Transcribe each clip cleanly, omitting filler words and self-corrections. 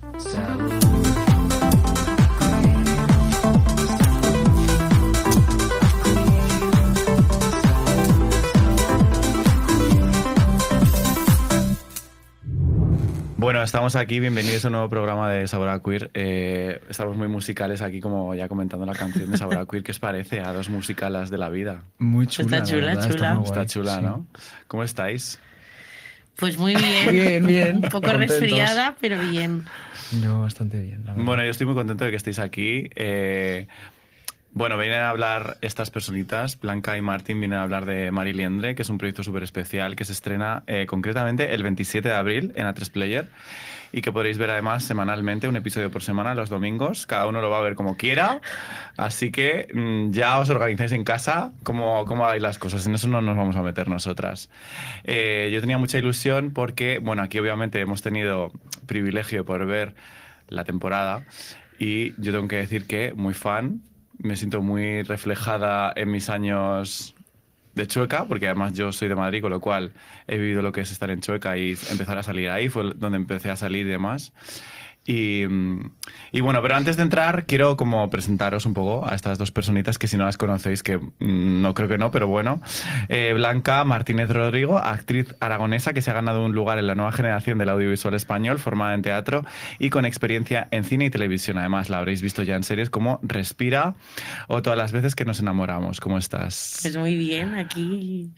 Bueno, estamos aquí, bienvenidos a un nuevo programa de Sabor a Queer. Estamos muy musicales aquí, como ya comentando la canción de Sabor a Queer. ¿Qué os parece a dos musicalas de la vida? Muy chula, Está chula, verdad, chula. Está chula, ¿no? ¿Cómo estáis? Pues muy bien. Bien. Un poco Contentos. resfriada, pero bien. Yo bastante bien, la verdad. Bueno, yo estoy muy contento de que estéis aquí. Bueno, vienen a hablar estas personitas, Blanca y Martín, vienen a hablar de Mari Liendre, que es un proyecto súper especial que se estrena concretamente el 27 de abril en A3 Player y que podréis ver además semanalmente, un episodio por semana los domingos. Cada uno lo va a ver como quiera, así que ya os organizáis en casa cómo hagáis las cosas. En eso no nos vamos a meter nosotras. Yo tenía mucha ilusión porque, bueno, aquí obviamente hemos tenido privilegio por ver la temporada y yo tengo que decir que muy fan. Me siento muy reflejada en mis años de Chueca, porque además yo soy de Madrid, con lo cual he vivido lo que es estar en Chueca y empezar a salir ahí, fue donde empecé a salir y demás. Y bueno, pero antes de entrar quiero como presentaros un poco a estas dos personitas que si no las conocéis, que no creo que no, pero bueno. Blanca Martínez Rodrigo, actriz aragonesa que se ha ganado un lugar en la nueva generación del audiovisual español, formada en teatro y con experiencia en cine y televisión. Además, la habréis visto ya en series como Respira o Todas las veces que nos enamoramos. ¿Cómo estás? Pues muy bien, aquí.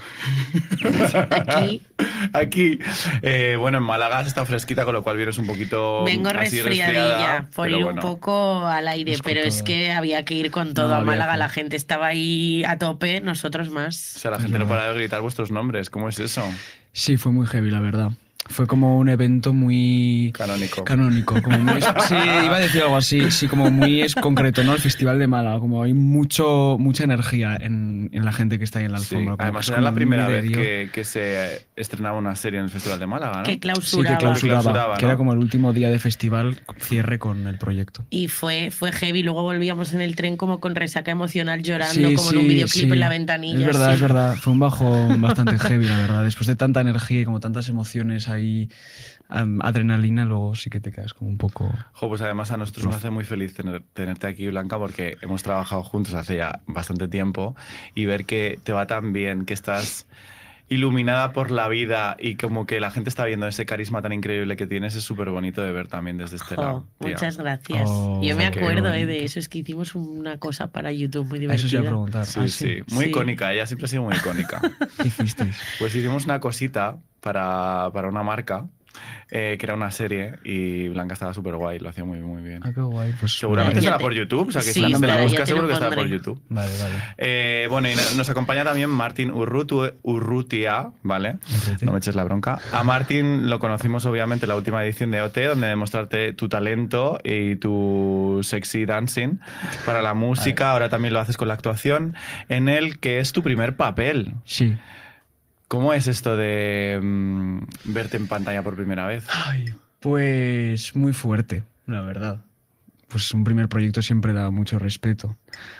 Aquí. Bueno, en Málaga has estado fresquita, con lo cual vienes un poquito... Vengo así resfriadilla por ir bueno. un poco al aire, Pues con pero es todo. que había que ir con todo No, a había Málaga. que- La gente estaba ahí a tope, nosotros O más. sea, la gente no para de gritar vuestros nombres. ¿Cómo es eso? Sí, fue muy heavy, la verdad. Fue como un evento muy... Canónico. Como muy... Sí, iba a decir algo así, sí, como muy es concreto, ¿no? El Festival de Málaga, como hay mucha energía en la gente que está ahí en la Sí. alfombra. como Además que es era como la un primera vez delirio. que se estrenaba una serie en el Festival de Málaga, ¿no? Que Sí, clausuraba. que clausuraba, Clausuraba, que era ¿no? como el último día de festival, cierre con el proyecto. Y fue heavy. Luego volvíamos en el tren como con resaca emocional llorando, Sí, como en un sí, videoclip sí. en la ventanilla. Es verdad, sí. es verdad. Fue un bajón bastante heavy, la verdad. Después de tanta energía y como tantas emociones ahí, adrenalina, luego sí que te quedas como un poco... Jo, pues además a nosotros nos hace muy feliz tenerte aquí, Blanca, porque hemos trabajado juntos hace ya bastante tiempo y ver que te va tan bien, que estás iluminada por la vida y como que la gente está viendo ese carisma tan increíble que tienes, es súper bonito de ver también desde este Jo, lado. tía. muchas gracias. Oh, Yo me qué acuerdo bonito. de eso, es que hicimos una cosa para YouTube muy A eso se iba a divertida. preguntar. Sí, Ah, sí, muy Sí. icónica, ella siempre ha sido muy icónica. ¿Qué hicisteis? Pues hicimos una cosita para una marca, que era una serie, y Blanca estaba súper guay, lo hacía muy, muy bien. Ah, qué guay. Pues Seguramente Ya estará te- por YouTube, o sea que Sí, si la gente la estará, ya busca te seguro lo que estará por pondré. YouTube. Vale. Bueno, y nos acompaña también Martín Urrutia, ¿vale? Urrutia. No me eches la bronca. A Martín lo conocimos obviamente en la última edición de OT, donde demostrarte tu talento y tu sexy dancing para la música. Ahora también lo haces con la actuación, en el que es tu primer papel. Sí. ¿Cómo es esto de verte en pantalla por primera vez? Pues muy fuerte, la verdad. Pues un primer proyecto siempre da mucho respeto.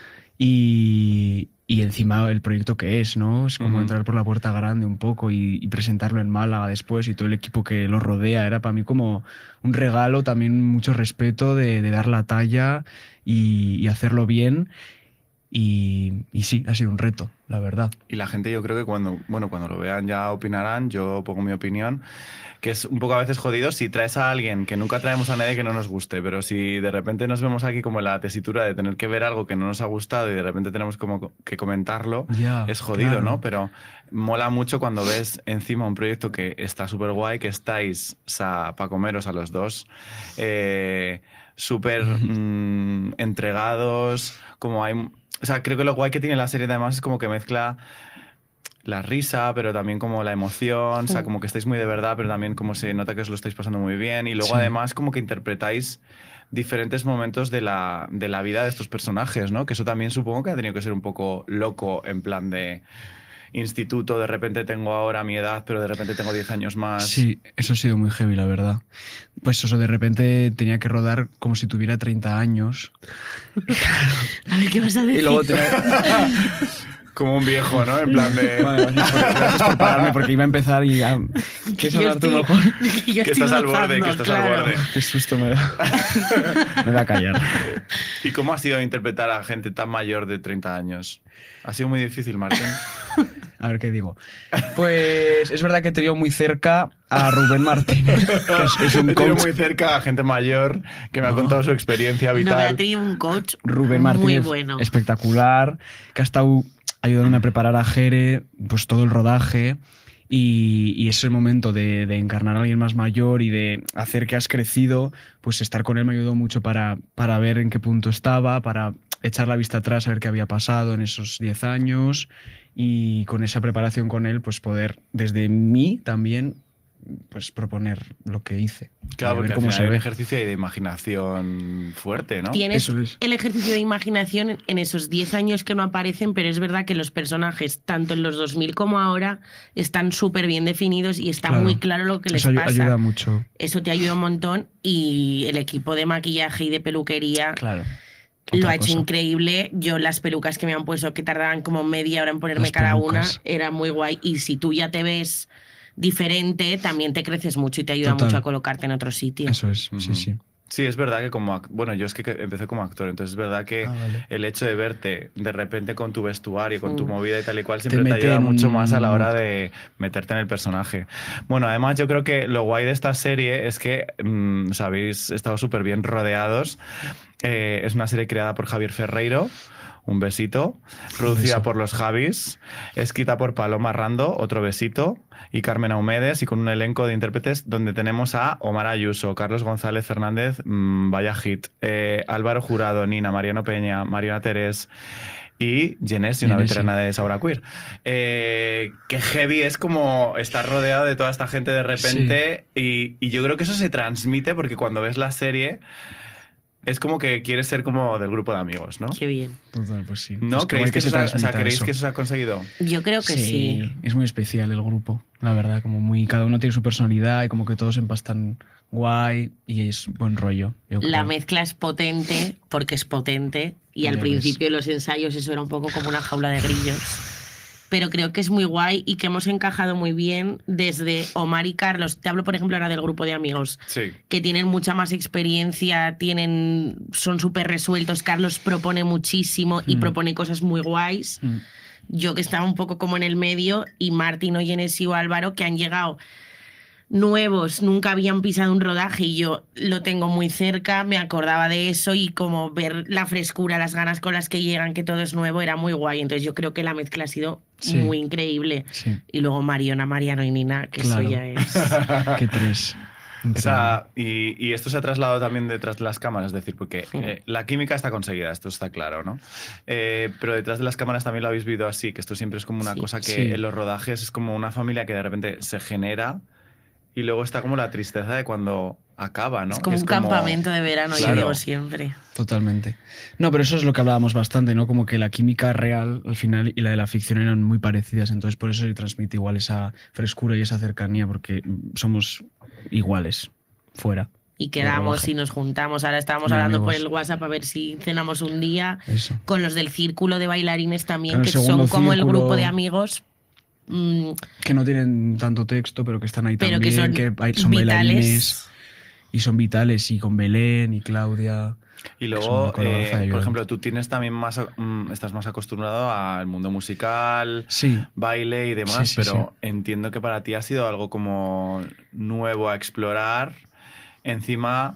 Y encima el proyecto que es, ¿no? Es como Ujú. entrar por la puerta grande un poco y presentarlo en Málaga después y todo el equipo que lo rodea. Era para mí como un regalo, también mucho respeto de dar la talla y hacerlo bien. Y sí, ha sido un reto, la verdad. Y la gente, yo creo que cuando lo vean ya opinarán. Yo pongo mi opinión, que es un poco a veces jodido si traes a alguien, que nunca traemos a nadie que no nos guste, pero si de repente nos vemos aquí como en la tesitura de tener que ver algo que no nos ha gustado y de repente tenemos como que comentarlo, Ya, es jodido, claro. ¿no? Pero mola mucho cuando ves encima un proyecto que está súper guay, que estáis para comeros a los dos, súper entregados, como hay... O sea, creo que lo guay que tiene la serie además es como que mezcla la risa, pero también como la emoción, o sea, como que estáis muy de verdad, pero también como se nota que os lo estáis pasando muy bien. Y luego Sí. además como que interpretáis diferentes momentos de la vida de estos personajes, ¿no? Que eso también supongo que ha tenido que ser un poco loco, en plan de instituto, de repente tengo ahora mi edad, pero de repente tengo 10 años más. Sí, eso ha sido muy heavy, la verdad. Pues eso, de repente tenía que rodar como si tuviera 30 años. A ver, ¿qué vas a decir? Y luego tenía... Como un viejo, ¿no? En plan de... Vale, gracias por pararme porque iba a empezar y ya... ¿Quieres hablar tú mejor? Que estás al borde, que estás al borde. Qué susto me da. Me da a callar. ¿Y cómo ha sido interpretar a gente tan mayor de 30 años? ¿Ha sido muy difícil, Martín? A ver qué digo. Pues es verdad que he tenido muy cerca a Rubén Martínez, que es un He tenido coach. muy cerca a gente mayor que me ha contado su experiencia No, me vital. ha tenido un coach Rubén muy Martínez, bueno. espectacular, que ha estado ayudándome a preparar a Jere, pues todo el rodaje. Y ese momento de encarnar a alguien más mayor y de hacer que has crecido, pues estar con él me ayudó mucho para ver en qué punto estaba, para echar la vista atrás, a ver qué había pasado en esos 10 años y con esa preparación con él, pues poder desde mí también pues proponer lo que hice. Claro, Y a porque ver al cómo final se hay un ve. ejercicio de imaginación fuerte, ¿no? Tienes Eso es. el ejercicio de imaginación en esos 10 años que no aparecen, pero es verdad que los personajes, tanto en los 2000 como ahora, están súper bien definidos y está Claro. muy claro lo que les Eso pasa. ayuda mucho. Eso te ayuda un montón y el equipo de maquillaje y de peluquería Claro. lo Otra ha hecho cosa. increíble. Yo las pelucas que me han puesto, que tardaban como media hora en ponerme Las cada pelucas. una, era muy guay. Y si tú ya te ves diferente, también te creces mucho y te ayuda Total. mucho a colocarte en otro sitio. Eso es, sí, Ujú. sí. Sí, es verdad que bueno, yo es que empecé como actor, entonces es verdad que Vale. el hecho de verte de repente con tu vestuario, con tu Mm. movida y tal y cual, siempre te mete ayuda en mucho un más a la hora mood. de meterte en el personaje. Bueno, además yo creo que lo guay de esta serie es que os habéis estado súper bien rodeados. Es una serie creada por Javier Ferreiro. Un besito. Producida beso. por los Javis. Escrita por Paloma Rando. Otro besito. Y Carmen Aumedes. Y con un elenco de intérpretes donde tenemos a Omar Ayuso, Carlos González Fernández, vaya hit, Álvaro Jurado, Nina, Mariano Peña, Mariana Terés y Genesi, una Genesi. veterana de Saura Queer. Que heavy es como estar rodeado de toda esta gente de repente. Y yo creo que eso se transmite porque cuando ves la serie es como que quieres ser como del grupo de amigos, ¿no? Qué bien. Total, pues sí. ¿No? Pues qué guay ¿Creéis, que, se eso, transmita ¿creéis eso. que eso se ha conseguido? Yo creo que sí. Es muy especial el grupo, la verdad, como muy cada uno tiene su personalidad y como que todos empastan guay y es buen rollo. Yo La creo. mezcla es potente porque es potente y al Ya principio de los ensayos eso era un poco como una jaula de grillos. Pero creo que es muy guay y que hemos encajado muy bien desde Omar y Carlos. Te hablo, por ejemplo, ahora del grupo de amigos, Sí. que tienen mucha más experiencia, son súper resueltos. Carlos propone muchísimo y propone cosas muy guays. Mm. Yo que estaba un poco como en el medio y Martín o Genesi o Álvaro que han llegado nuevos, nunca habían pisado un rodaje y yo lo tengo muy cerca, me acordaba de eso y como ver la frescura, las ganas con las que llegan, que todo es nuevo, era muy guay. Entonces yo creo que la mezcla ha sido Sí. muy increíble. Sí, Y luego Mariona, Mariano y Nina, que Claro. eso ya es... qué tres. O sea, y esto se ha trasladado también detrás de las cámaras, es decir, porque Sí. la química está conseguida, esto está claro, ¿no? Pero detrás de las cámaras también lo habéis vivido así, que esto siempre es como una Sí. cosa que Sí. en los rodajes es como una familia que de repente se genera y luego está como la tristeza de cuando acaba, ¿no? Es como un campamento de verano, yo Claro. digo siempre. Totalmente. No, pero eso es lo que hablábamos bastante, ¿no? Como que la química real al final y la de la ficción eran muy parecidas, entonces por eso se transmite igual esa frescura y esa cercanía, porque somos iguales fuera. Y quedamos rodaje. y nos juntamos. Ahora estábamos Muy hablando por amigos. el WhatsApp a ver si cenamos un día. Eso. Con los del círculo de bailarines también, Claro, que el segundo son como el círculo. grupo de amigos. Que no tienen tanto texto, pero que están ahí Pero que también, son son bailarines vitales. y son vitales, y con Belén y Claudia. Y Es luego, una colaboración por ayudante. ejemplo, tú tienes también estás más acostumbrado al mundo musical, Sí, baile y demás, Sí, sí, pero entiendo que para ti ha sido algo como nuevo a explorar. Encima,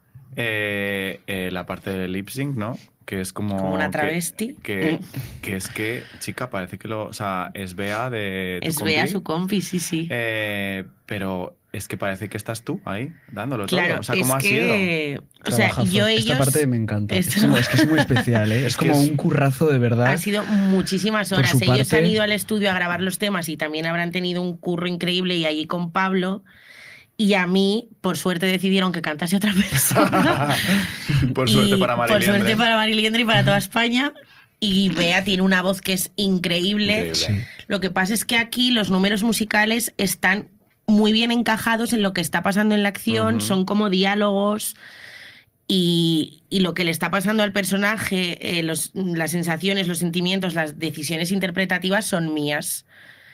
la parte del lip sync, ¿no? Que es como Como una que- travesti. Que es que, chica, parece que o sea, es Bea de tu Es Bea, compi, su compi, sí, sí. pero es que parece que estás tú ahí, dándolo Claro, todo. O sea, ¿cómo ha es sido? que... O sea, trabajazo. yo ellos... Esta parte me encanta. Esto- Es que es muy especial, ¿eh? Es Es que como es- un currazo de verdad. Han sido muchísimas Por horas. su Ellos parte- han ido al estudio a grabar los temas y también habrán tenido un curro increíble y allí con Pablo. Y a mí, por suerte, decidieron que cantase otra persona. Por suerte Y para Por Mariliendre. suerte para Mariliendre y para toda España. Y Bea tiene una voz que es increíble. Increíble. Sí. Lo que pasa es que aquí los números musicales están muy bien encajados en lo que está pasando en la acción, Ujú. son como diálogos Y lo que le está pasando al personaje, las sensaciones, los sentimientos, las decisiones interpretativas son mías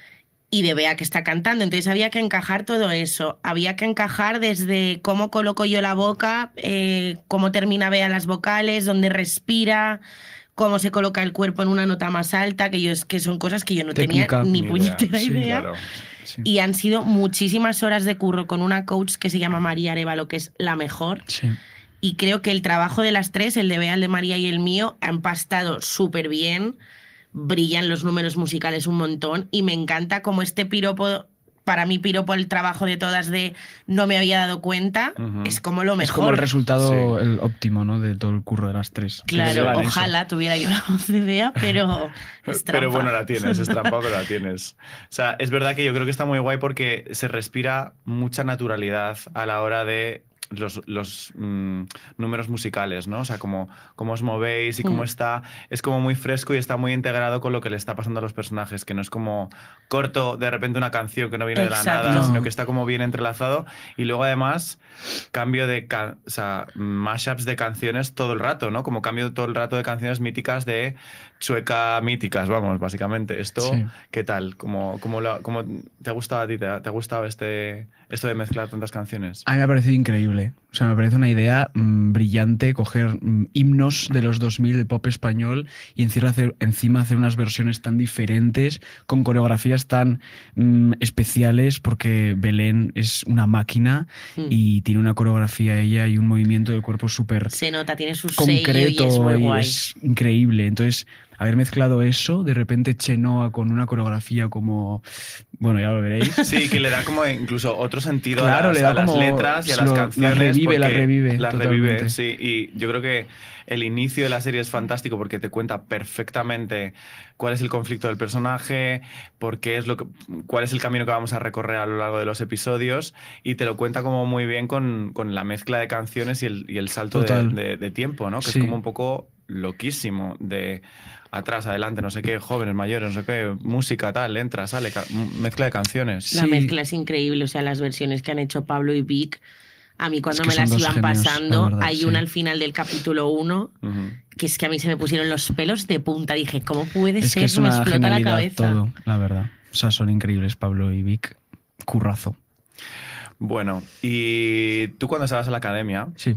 y de Bea que está cantando. Entonces había que encajar todo eso. Había que encajar desde cómo coloco yo la boca, cómo termina Bea las vocales, dónde respira, cómo se coloca el cuerpo en una nota más alta, que son cosas que yo no Técnica. tenía ni Ni puñetera Sí, idea. Claro. Sí. Y han sido muchísimas horas de curro con una coach que se llama María Arévalo, que es la mejor. Sí. Y creo que el trabajo de las tres, el de Bea, el de María y el mío, ha empastado súper bien. Brillan los números musicales un montón. Y me encanta como este piropo, para mí piropo el trabajo de todas de no me había dado cuenta, Ujú. es como lo mejor. Es como el resultado Sí. el óptimo, ¿no? De todo el curro de las tres. Que Claro, llevan eso. ojalá tuviera yo la voz de Bea, pero es Pero trampa. bueno, la tienes, es trampa, pero la tienes. O sea, es verdad que yo creo que está muy guay porque se respira mucha naturalidad a la hora de los números musicales, ¿no? O sea, cómo os movéis y cómo está, es como muy fresco y está muy integrado con lo que le está pasando a los personajes, que no es como corto de repente una canción que no viene de la Exacto. nada, sino No. que está como bien entrelazado y luego además cambio de, o sea, mashups de canciones todo el rato, ¿no? Como cambio todo el rato de canciones míticas de Chueca míticas, vamos, básicamente. Esto, Sí. ¿qué tal? ¿Cómo te ha gustado a ti? ¿Te ha gustado esto de mezclar tantas canciones? A mí me ha parecido increíble. O sea, me parece una idea brillante coger himnos de los 2000 de pop español y encima hacer unas versiones tan diferentes, con coreografías tan especiales, porque Belén es una máquina y tiene una coreografía ella y un movimiento del cuerpo súper Se nota, tiene su sello y es concreto muy y guay. es increíble. Entonces, haber mezclado eso, de repente Chenoa con una coreografía como... Bueno, ya lo veréis. Sí, que le da como incluso otro sentido Claro, a le da a las como- letras y a las las canciones. revive, las porque revive, las totalmente. sí. Y yo creo que el inicio de la serie es fantástico porque te cuenta perfectamente cuál es el conflicto del personaje, cuál es el camino que vamos a recorrer a lo largo de los episodios y te lo cuenta como muy bien con la mezcla de canciones y el salto Total. de tiempo, ¿no? Que Sí. es como un poco loquísimo de atrás, adelante, no sé qué, jóvenes, mayores, no sé qué, música, tal, entra, sale, mezcla de canciones. La Sí. mezcla es increíble, o sea, las versiones que han hecho Pablo y Vic, a mí cuando que me son las dos iban genios, la pasando, verdad, hay sí. una al final del capítulo 1, Ujú. que es que a mí se me pusieron los pelos de punta. Dije, ¿cómo puede Es ser? que es Me una explota la genialidad cabeza. todo, la verdad. O sea, son increíbles Pablo y Vic. Currazo. Bueno, y tú cuando estabas en la academia, Sí.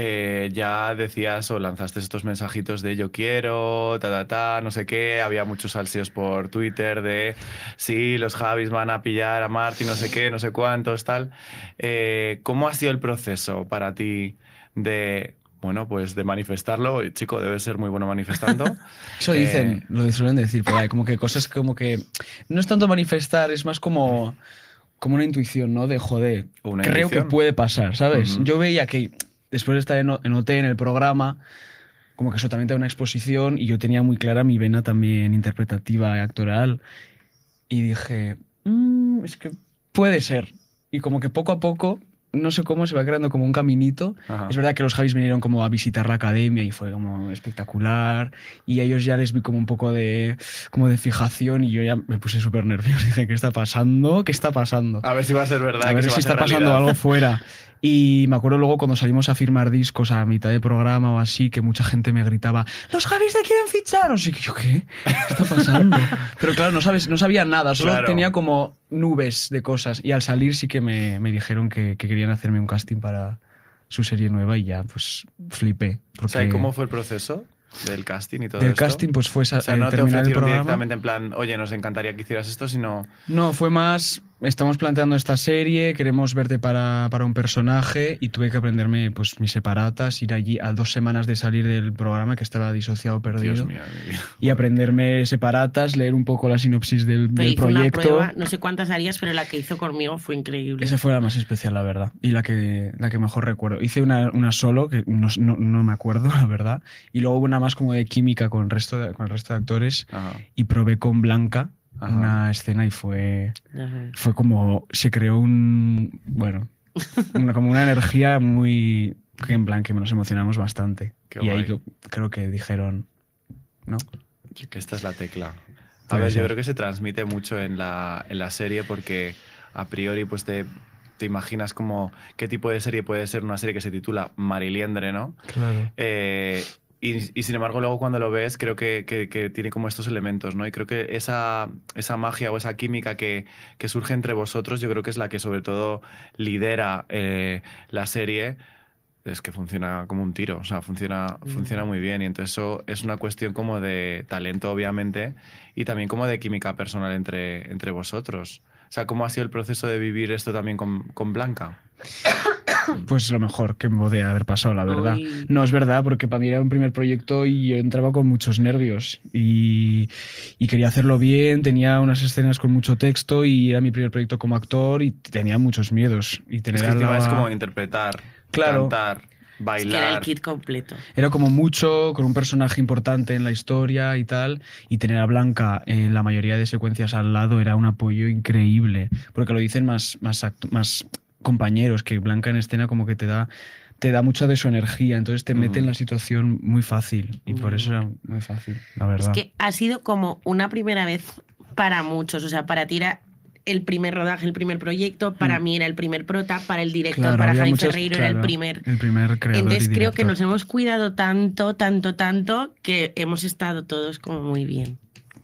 ya decías o lanzaste estos mensajitos de yo quiero, no sé qué, había muchos salseos por Twitter de sí, los Javis van a pillar a Marty, no sé qué, no sé cuántos, tal. ¿Cómo ha sido el proceso para ti de, bueno, pues de manifestarlo? Y, chico, debes ser muy bueno manifestando. Eso dicen, lo suelen decir, pero hay como que cosas como que no es tanto manifestar, es más como una intuición, ¿no? De joder, Una creo intuición. que puede pasar, ¿sabes? Ujú. Yo veía que después de estar en OT, en el programa, como que eso también tenía una exposición y yo tenía muy clara mi vena también interpretativa y actoral. Y dije, es que puede ser. Y como que poco a poco, no sé cómo, se va creando como un caminito. Ajá. Es verdad que los Javis vinieron como a visitar la academia y fue como espectacular. Y a ellos ya les vi como un poco como de fijación y yo ya me puse súper nervioso. Dije, ¿qué está pasando? ¿Qué está pasando? A ver si va a ser verdad. A ver que se va si a hacer está pasando realidad. algo fuera. Y me acuerdo luego cuando salimos a firmar discos a mitad de programa o así, que mucha gente me gritaba, ¡los Javis te quieren fichar! O sea, que yo, ¿qué? ¿Qué está pasando? Pero claro, no sabía nada, solo Claro. tenía como nubes de cosas. Y al salir sí que me dijeron que querían hacerme un casting para su serie nueva y ya, pues flipé. O sea, ¿y Porque cómo fue el proceso del casting y todo del esto? casting pues fue O sea, no te terminar el ofrecieron programa. directamente en plan, oye, nos encantaría que hicieras esto, sino... No, fue más, estamos planteando esta serie, queremos verte para un personaje y tuve que aprenderme pues mis separatas, ir allí a 2 semanas de salir del programa que estaba disociado, perdido, Dios mío, mi vida. y aprenderme separatas, leer un poco la sinopsis del Pero hizo una proyecto. prueba, no sé cuántas harías, pero la que hizo conmigo fue increíble. Esa fue la más especial, la verdad, y la que mejor recuerdo. Hice una solo, que no me acuerdo, la verdad, y luego una más como de química con el resto de actores, Ajá. y probé con Blanca Ajá. una escena y fue Ajá. como, se creó como una energía muy, que en plan, que nos emocionamos bastante. Qué y ahí guay. creo que dijeron, ¿no? Que esta es la tecla. A Puede ver, yo ser. creo que se transmite mucho en la serie porque a priori pues te te imaginas como qué tipo de serie puede ser una serie que se titula Mariliendre, ¿no? Claro. Y sin embargo, luego cuando lo ves, creo que tiene como estos elementos, ¿no? Y creo que esa magia o esa química que surge entre vosotros, yo creo que es la que sobre todo lidera la serie. Es que funciona como un tiro, o sea, funciona muy bien. Y entonces eso es una cuestión como de talento, obviamente, y también como de química personal entre vosotros. O sea, ¿cómo ha sido el proceso de vivir esto también con Blanca? Pues lo mejor que me podía haber pasado, la verdad. Uy. No, es verdad, porque para mí era un primer proyecto y yo entraba con muchos nervios y quería hacerlo bien, tenía unas escenas con mucho texto y era mi primer proyecto como actor y tenía muchos miedos. Y Es tener que al encima lado es a- como interpretar, Claro. cantar, Es que era el bailar. kit completo. Era como mucho, con un personaje importante en la historia y tal, y tener a Blanca en la mayoría de secuencias al lado era un apoyo increíble, porque lo dicen más compañeros, que Blanca en escena como que te da mucha de su energía, entonces te mete en la situación muy fácil, y por eso era muy fácil, la Es verdad. que ha sido como una primera vez para muchos. O sea, para ti era el primer rodaje, el primer proyecto. Para mí era el primer prota. Para el director, Claro, para había Javi muchas- Ferreiro, era el claro, primer. el primer creador Entonces y creo que director. nos hemos cuidado tanto, tanto, tanto que hemos estado todos como muy bien.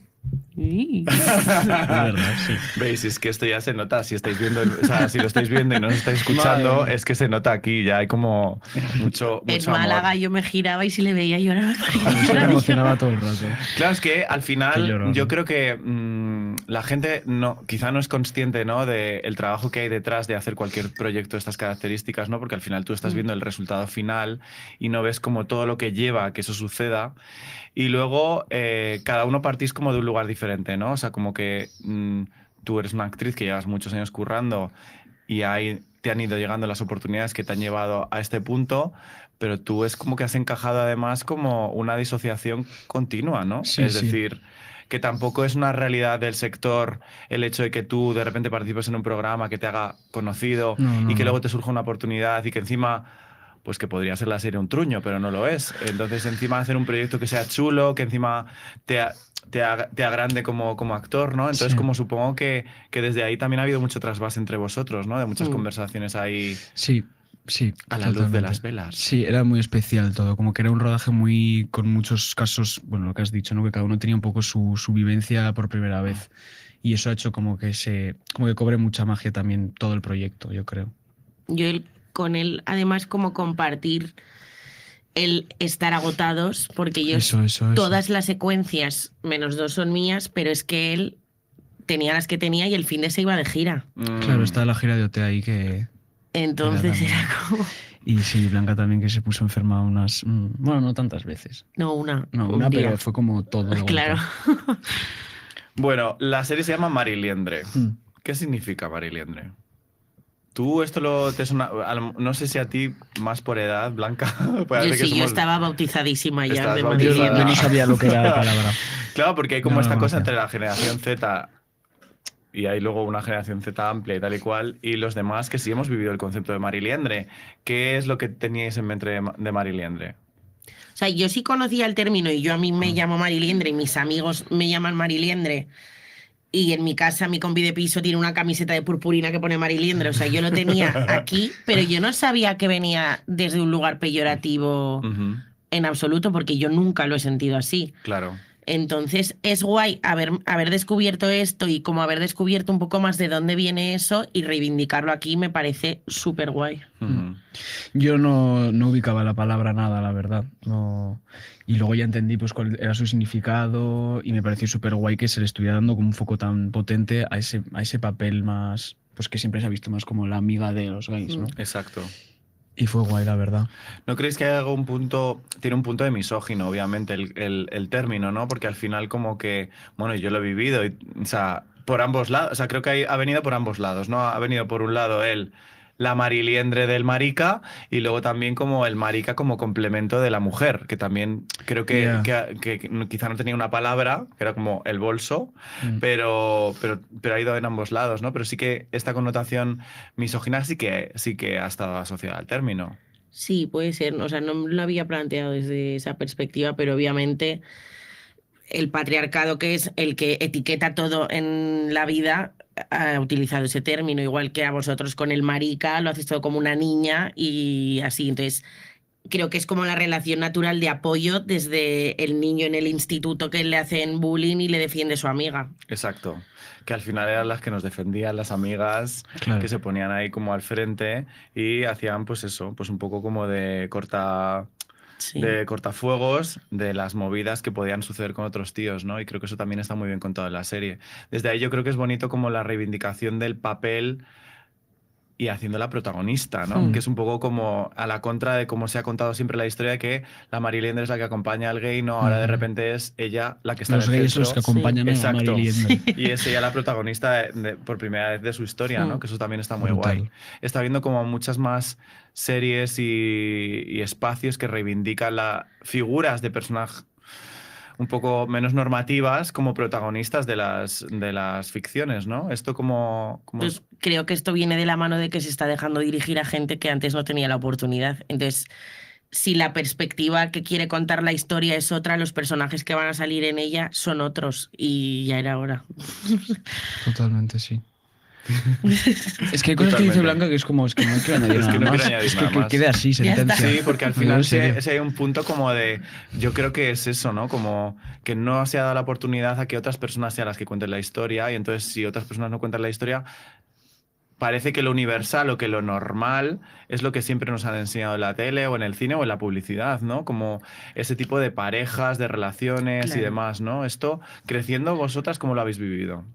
Es verdad, sí. Veis, es que esto ya se nota. Si estáis viendo, o sea, si lo estáis viendo y no os estáis escuchando, Madre mía. es que se nota aquí. Ya hay como mucho En amor. Málaga yo me giraba y si le veía llorar. Se me emocionaba todo el rato. Claro, es que al Qué final llorón. yo creo que la gente quizá no es consciente, ¿no? del trabajo que hay detrás de hacer cualquier proyecto de estas características, ¿no? Porque al final tú estás viendo el resultado final y no ves como todo lo que lleva a que eso suceda. Y luego cada uno partís como de un lugar diferente, ¿no? O sea, como que tú eres una actriz que llevas muchos años currando y ahí te han ido llegando las oportunidades que te han llevado a este punto, pero tú es como que has encajado además como una disociación continua, ¿no? Sí, Es sí. decir, que tampoco es una realidad del sector el hecho de que tú de repente participes en un programa que te haga conocido No, y que no. luego te surja una oportunidad y que encima pues que podría ser la serie un truño, pero no lo es. Entonces, encima hacer un proyecto que sea chulo, que encima te agrande como actor, ¿no? Entonces, Sí. como supongo que desde ahí también ha habido mucho trasvase entre vosotros, ¿no? De muchas conversaciones ahí Sí, sí. a la luz de totalmente. las velas. Sí, era muy especial todo, como que era un rodaje muy con muchos casos, bueno, lo que has dicho, ¿no? Que cada uno tenía un poco su vivencia por primera vez. Y eso ha hecho como que cobre mucha magia también todo el proyecto, yo creo. Yo con él, además, como compartir el estar agotados, porque yo Eso. todas las secuencias, menos 2 son mías, pero es que él tenía las que tenía y el fin de se iba de gira. Claro, está la gira de OT ahí que... Entonces también. era como... Y sí, Blanca también que se puso enferma unas... Bueno, no tantas veces. No, una. No, un una, día. pero fue como todo de golpe. Claro. Bueno, la serie se llama Mariliendre. Mm. ¿Qué significa Mariliendre? Tú esto te suena, no sé si a ti más por edad, Blanca. Parece Yo que sí, yo somos- estaba bautizadísima ya Estás de bautizada. Yo Mariliendre. no sabía lo que era la palabra. Claro, porque hay como No, esta no, cosa no. entre la generación Z y hay luego una generación Z amplia y tal y cual, y los demás que sí hemos vivido el concepto de Mariliendre. ¿Qué es lo que teníais en mente de Mariliendre? O sea, yo sí conocía el término y yo a mí me llamo Mariliendre y mis amigos me llaman Mariliendre. Y en mi casa mi compi de piso tiene una camiseta de purpurina que pone Mariliendre. O sea, yo lo tenía aquí, pero yo no sabía que venía desde un lugar peyorativo Ujú, en absoluto, porque yo nunca lo he sentido así. claro. Entonces es guay haber descubierto esto y como haber descubierto un poco más de dónde viene eso y reivindicarlo aquí me parece súper guay. Ujú. Yo no ubicaba la palabra nada, la verdad. No. Y luego ya entendí pues cuál era su significado y me pareció súper guay que se le estuviera dando como un foco tan potente a ese papel más, pues que siempre se ha visto más como la amiga de los gays, ¿no? Exacto. Y fue guay, la verdad. ¿No creéis que hay algún punto, tiene un punto de misógino, obviamente, el término, ¿no? Porque al final como que, bueno, yo lo he vivido, o sea, por ambos lados, o sea, creo que ha venido por ambos lados, ¿no? Ha venido por un lado la mariliendre del marica y luego también como el marica como complemento de la mujer, que también creo que, Ya. que quizá no tenía una palabra, que era como el bolso, Mm. pero ha ido en ambos lados, ¿no? Pero sí que esta connotación misógina sí que ha estado asociada al término. Sí, puede ser. O sea, no lo había planteado desde esa perspectiva, pero obviamente el patriarcado, que es el que etiqueta todo en la vida, ha utilizado ese término, igual que a vosotros con el marica, lo haces todo como una niña y así. Entonces, creo que es como la relación natural de apoyo desde el niño en el instituto que le hacen bullying y le defiende su amiga. Exacto. Que al final eran las que nos defendían, las amigas, Claro. que se ponían ahí como al frente y hacían pues eso, pues un poco como de Sí. de cortafuegos de las movidas que podían suceder con otros tíos, ¿no? Y creo que eso también está muy bien contado en la serie. Desde ahí yo creo que es bonito como la reivindicación del papel y haciéndola protagonista, ¿no? Que es un poco como a la contra de cómo se ha contado siempre la historia de que la Marilyn es la que acompaña al gay, ¿no? Ahora de repente es ella la que está Los en el gays centro. los que acompañan a Exacto. Marilyn. Y es ella la protagonista por primera vez de su historia, ¿no? Que eso también está muy Brutal. guay. Está viendo como muchas más series y espacios que reivindican las figuras de personajes un poco menos normativas como protagonistas de las ficciones, ¿no? Esto como Pues creo que esto viene de la mano de que se está dejando dirigir a gente que antes no tenía la oportunidad. Entonces, si la perspectiva que quiere contar la historia es otra, los personajes que van a salir en ella son otros y ya era hora. Totalmente, sí. Es que hay cosas que dice Totalmente. Blanca que es como, es que no quiero añadir Es que nada no quiero más. añadir Es nada que más. quede así, Ya está. sentencia. Sí, porque al Me lo final digo en serio. ese hay un punto como de, yo creo que es eso, ¿no? Como que no se ha dado la oportunidad a que otras personas sean las que cuenten la historia y entonces si otras personas no cuentan la historia, parece que lo universal o que lo normal es lo que siempre nos han enseñado en la tele o en el cine o en la publicidad, ¿no? Como ese tipo de parejas, de relaciones y Claro. demás, ¿no? Esto, creciendo vosotras, ¿cómo lo habéis vivido?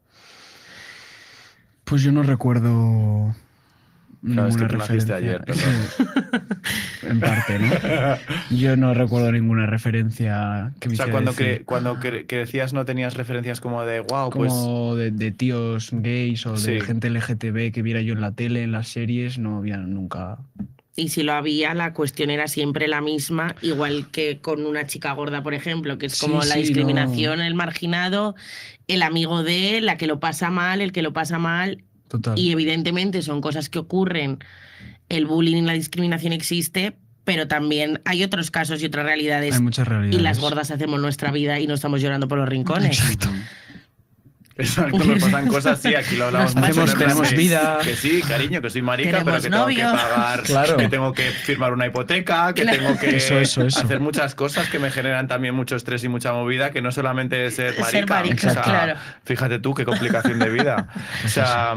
Pues yo no recuerdo Claro, es que ninguna tú naciste referencia. ayer, perdón. En parte, ¿no? Yo no recuerdo ninguna referencia que me O sea, hiciera cuando, decir, cuando decías no tenías referencias como de, wow, pues... como de tíos gays o Sí. de gente LGTB que viera yo en la tele, en las series, no había nunca. Y si lo había, la cuestión era siempre la misma, igual que con una chica gorda, por ejemplo, que es como Sí, la sí, discriminación, el marginado, el amigo de, la que lo pasa mal, el que lo pasa mal. Total. Y evidentemente son cosas que ocurren. El bullying y la discriminación existe, pero también hay otros casos y otras realidades. Hay muchas realidades. Y las gordas hacemos nuestra vida y no estamos llorando por los rincones. Exacto. Exacto, nos pasan cosas, sí, aquí lo hablamos Nos mucho. pasan ¿no? tenemos Que- vida. Que sí, cariño, que soy marica, pero Tenemos que tengo que novio. pagar, Claro. que tengo que firmar una hipoteca, que Claro. tengo que Eso. hacer muchas cosas que me generan también mucho estrés y mucha movida, que no solamente es ser marica. Ser marica, o sea, claro. Fíjate tú qué complicación de vida. O sea,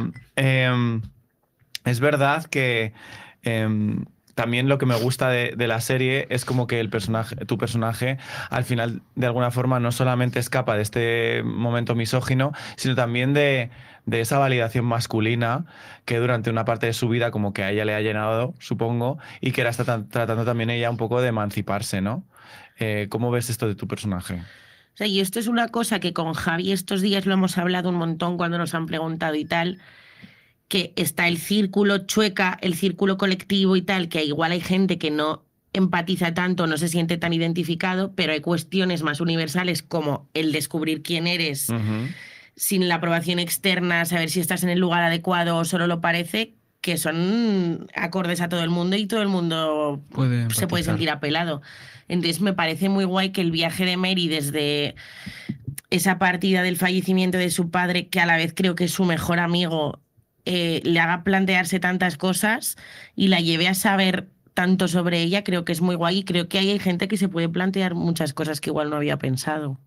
es verdad que también lo que me gusta de la serie es como que tu personaje, al final, de alguna forma, no solamente escapa de este momento misógino, sino también de esa validación masculina que durante una parte de su vida como que a ella le ha llenado, supongo, y que ahora está tratando también ella un poco de emanciparse, ¿no? ¿Cómo ves esto de tu personaje? O sea, y esto es una cosa que con Javi estos días lo hemos hablado un montón cuando nos han preguntado y tal, que está el círculo chueca, el círculo colectivo y tal, que igual hay gente que no empatiza tanto, no se siente tan identificado, pero hay cuestiones más universales como el descubrir quién eres Ujú. sin la aprobación externa, saber si estás en el lugar adecuado o solo lo parece, que son acordes a todo el mundo y todo el mundo Puede se puede empatizar. sentir apelado. Entonces me parece muy guay que el viaje de Mary desde esa partida del fallecimiento de su padre, que a la vez creo que es su mejor amigo, le haga plantearse tantas cosas y la lleve a saber tanto sobre ella, creo que es muy guay y creo que ahí hay gente que se puede plantear muchas cosas que igual no había pensado.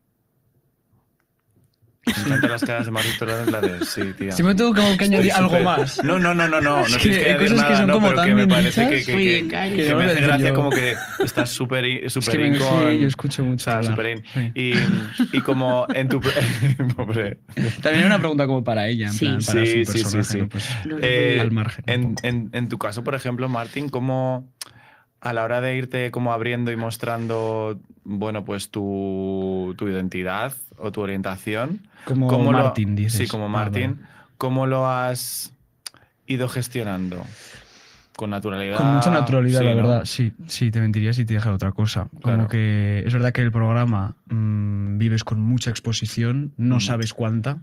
Me encantan las caras de Maris Torres, la de sí, tía. Si me tengo que añadir Estoy algo súper- más. No, no Es tienes que que hay añadir cosas que nada, son no, como pero tan que me bien parece dichas. Muy bien, Cari. que no me lo hace decía gracia yo. como que estás súper Es que in sí, con... yo escucho mucho o sea, hablar. súper in. Sí. Y como en tu... Pobre. También era una pregunta como para ella, en Sí. plan, para Sí, su sí, sí, personaje, sí. ¿no? Pues, Eh, al margen. un poco. en tu caso, por ejemplo, Martín, ¿cómo a la hora de irte como abriendo y mostrando, bueno, pues tu identidad o tu orientación? Como ¿cómo Martín, dices. Sí, como Ah, Martín. vale. ¿Cómo lo has ido gestionando? ¿Con naturalidad? Con mucha naturalidad, Sí, la ¿no? verdad. Sí, te mentiría si te dijera otra cosa. Como Claro. que es verdad que el programa vives con mucha exposición, no sabes cuánta,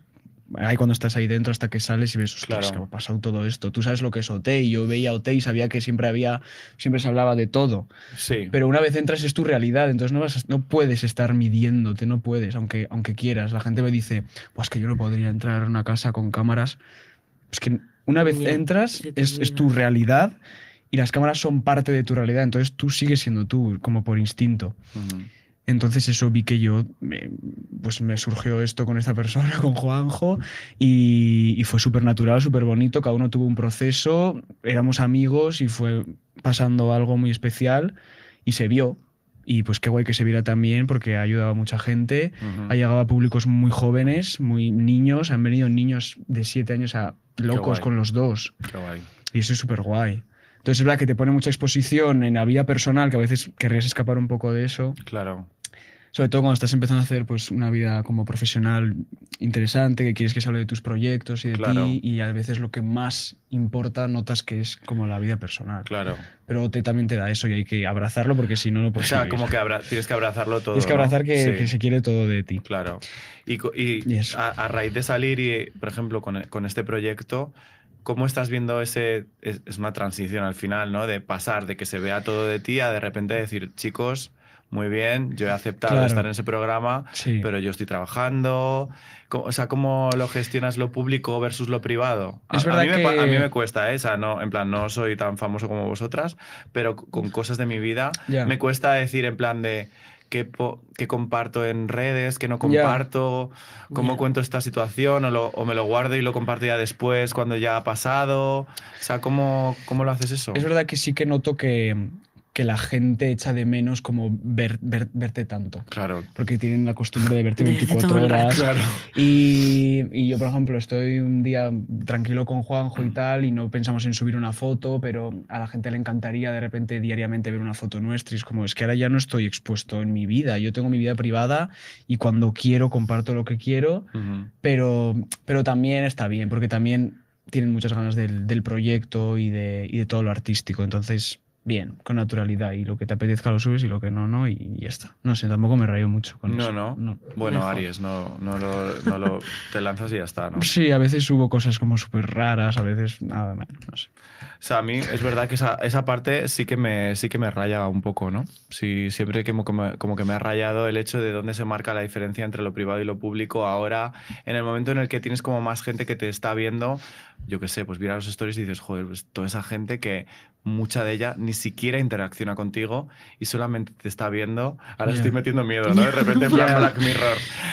hay cuando estás ahí dentro hasta que sales y ves, ostras, Claro. que ha pasado todo esto. Tú sabes lo que es OT y yo veía OT y sabía que siempre se hablaba de todo. Sí, Pero una vez entras es tu realidad, entonces no puedes estar midiéndote, no puedes, aunque quieras. La gente me dice, pues que yo no podría entrar a una casa con cámaras. Es que una vez Ya, entras se te es tu olvida. realidad y las cámaras son parte de tu realidad, entonces tú sigues siendo tú, como por instinto. ujú, Entonces eso vi que pues me surgió esto con esta persona, con Juanjo, y fue súper natural, súper bonito, cada uno tuvo un proceso, éramos amigos y fue pasando algo muy especial y se vio. Y pues qué guay que se viera también porque ha ayudado a mucha gente, ha ujú. llegado a públicos muy jóvenes, muy niños, han venido niños de 7 años a locos guay. con los dos. Qué guay. Y eso es súper guay. Entonces es verdad que te pone mucha exposición en la vida personal, que a veces querrías escapar un poco de eso. Claro, Sobre todo cuando estás empezando a hacer pues, una vida como profesional interesante, que quieres que se hable de tus proyectos y de Claro. ti, y a veces lo que más importa notas que es como la vida personal. claro. Pero OT también te da eso y hay que abrazarlo porque si no, no O puedes sea, vivir. como que tienes que abrazarlo todo, Tienes que ¿no? abrazar que, Sí, que se quiere todo de ti. claro. Y Y eso. a raíz de salir y, por ejemplo, con este proyecto, ¿cómo estás viendo es una transición al final, ¿no? De pasar de que se vea todo de ti a de repente decir, chicos, muy bien, yo he aceptado Claro. estar en ese programa, Sí. pero yo estoy trabajando. O sea, ¿cómo lo gestionas lo público versus lo privado? Es verdad a mí que- me cuesta, ¿eh? O sea, no, en plan, no soy tan famoso como vosotras, pero con cosas de mi vida Ya. me cuesta decir en plan de qué comparto en redes, qué no Ya. comparto, cómo Ya. cuento esta situación o me lo guardo y lo comparto ya después cuando ya ha pasado. O sea, ¿cómo lo haces eso? Es verdad que sí que noto que la gente echa de menos como verte tanto. Claro. Porque tienen la costumbre de verte De 24 todo el rato. horas. Claro. Y yo, por ejemplo, estoy un día tranquilo con Juanjo y tal, y no pensamos en subir una foto, pero a la gente le encantaría de repente diariamente ver una foto nuestra. Y es como, es que ahora ya no estoy expuesto en mi vida. Yo tengo mi vida privada y cuando quiero comparto lo que quiero, Ujú. pero también está bien, porque también tienen muchas ganas del proyecto y de todo lo artístico. Entonces, bien, con naturalidad. Y lo que te apetezca lo subes y lo que no, no. Y ya está. No sé, tampoco me rayo mucho con No, eso. no. Bueno, Mejor. Aries, no te lanzas y ya está, ¿no? Sí, a veces subo cosas como súper raras, a veces nada más, no sé. O sea, a mí es verdad que esa parte sí que me raya un poco, ¿no? Sí, siempre como que me ha rayado el hecho de dónde se marca la diferencia entre lo privado y lo público. Ahora, en el momento en el que tienes como más gente que te está viendo, yo qué sé, pues mira los stories y dices, joder, pues toda esa gente que mucha de ella ni siquiera interacciona contigo y solamente te está viendo. Ahora Ya. estoy metiendo miedo, ¿no? De repente en plan Ya. Black Mirror.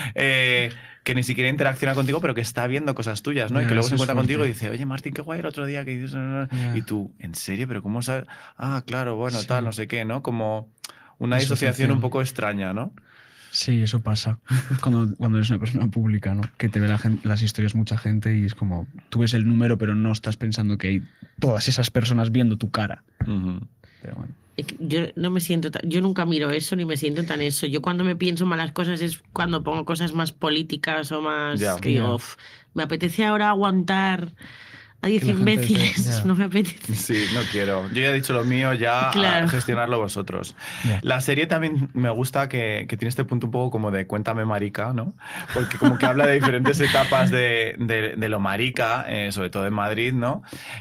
Que ni siquiera interacciona contigo, pero que está viendo cosas tuyas, ¿no? Y Ya, que luego eso se es encuentra fuerte. contigo y dice, oye, Martín, qué guay el otro día que dices... Ya. Y tú, ¿en serio? ¿Pero cómo sabes? Ah, claro, bueno, Sí. tal, no sé qué, ¿no? Como una Disociación. disociación un poco extraña, ¿no? Sí, eso pasa. Cuando eres una persona pública, ¿no? Que te ve las historias mucha gente y es como, tú ves el número, pero no estás pensando que hay todas esas personas viendo tu cara. Ujú. Pero bueno. Es que yo no me siento yo nunca miro eso ni me siento tan eso. Yo cuando me pienso malas cosas es cuando pongo cosas más políticas o más Ya. que digo, Ya. "Uf, me apetece ahora aguantar a 10 Que la gente imbéciles, ya. no me apetece". Sí, no quiero. Yo ya he dicho lo mío, ya Claro. a gestionarlo vosotros. Ya. La serie también me gusta que tiene este punto un poco como de cuéntame marica, ¿no? Porque como que habla de diferentes etapas de lo marica, sobre todo en Madrid, ¿no?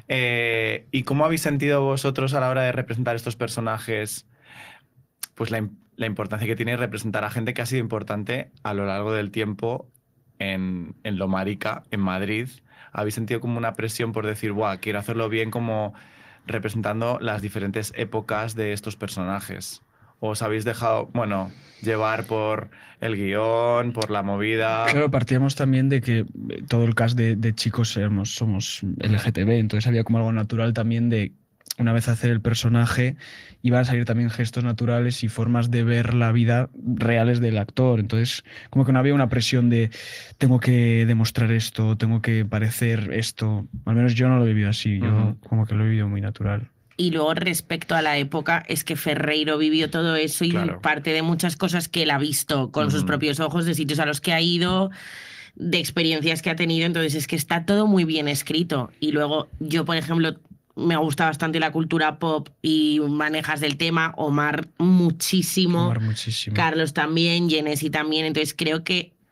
¿Y cómo habéis sentido vosotros a la hora de representar estos personajes? Pues la importancia que tiene representar a gente que ha sido importante a lo largo del tiempo en lo marica, en Madrid. ¿Habéis sentido como una presión por decir, buah, quiero hacerlo bien como representando las diferentes épocas de estos personajes? ¿O os habéis dejado, bueno, llevar por el guión, por la movida? Claro, partíamos también de que todo el cast de chicos somos LGTB, entonces había como algo natural también de una vez hacer el personaje iban a salir también gestos naturales y formas de ver la vida reales del actor. Entonces, como que no había una presión de tengo que demostrar esto, tengo que parecer esto. Al menos yo no lo he vivido así, yo Ujú. como que lo he vivido muy natural. Y luego respecto a la época, es que Ferreiro vivió todo eso y Claro. parte de muchas cosas que él ha visto con sus Ujú. propios ojos, de sitios a los que ha ido, de experiencias que ha tenido. Entonces es que está todo muy bien escrito. Y luego yo, por ejemplo, me gusta bastante la cultura pop y manejas del tema. Omar muchísimo. Amar muchísimo. Carlos también, Genesi también. Entonces creo que